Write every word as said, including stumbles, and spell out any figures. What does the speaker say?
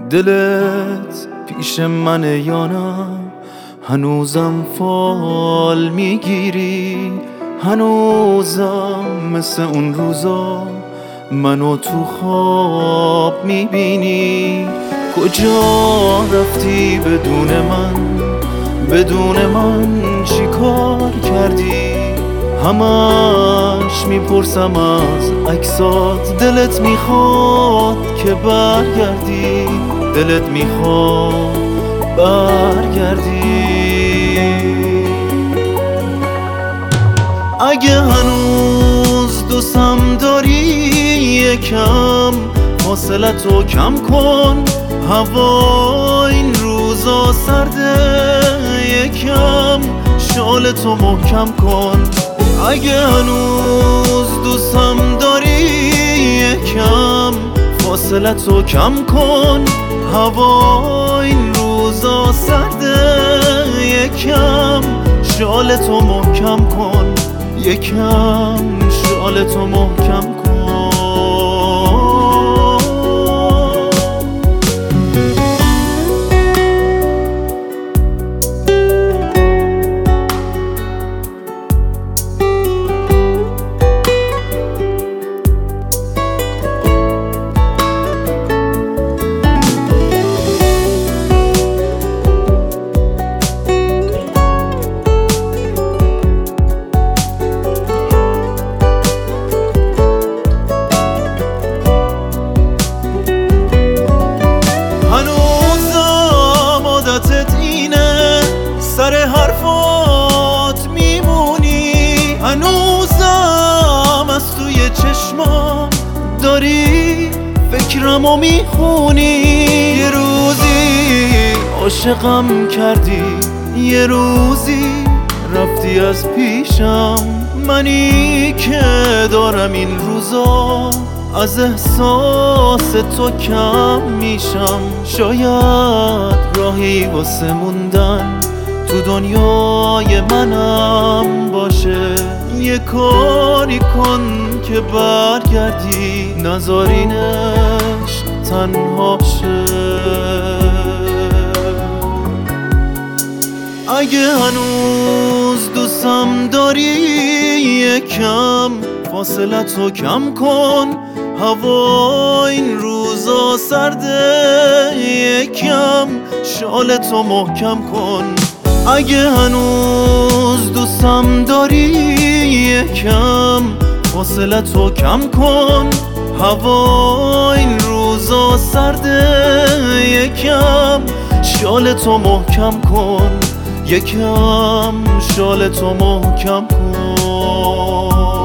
دلت پیش منه یا نه؟ هنوزم فال میگیری؟ هنوزم مثل اون روزا منو تو خواب میبینی؟ کجا رفتی بدون من؟ بدون من چی کار کردی؟ همش میپرسم از عکسات، دلت میخواد که برگردی، دلت میخواد برگردی. اگه هنوز دوستم داری یکم فاصلتو کم کن، هوا این روزا سرده، یکم شالتو محکم کن. اگه هنوز دوستم داری یکم فاصلتو کم کن، هوا این روزا سرده، یکم شالتو محکم کن، یکم شالتو محکم کن. سر حرفات میمونی، هنوزم از توی چشمام داری فکرمو میخونی. یه روزی عاشقم کردی، یه روزی رفتی از پیشم. منی که دارم این روزا از احساس تو کم میشم. شاید راهی واسه موندن تو دنیای منم باشه، یه کاری کن که برگردی، نذارینش تنها شه. اگه هنوز دوستم داری یکم فاصلتو کم کن، هوا این روزا سرده، یکم شالتو محکم کن. اگه هنوز دوستم داری یکم فاصلتو کم کن، هوا این روزا سرده، یکم شالتو محکم کن، یکم شالتو محکم کن.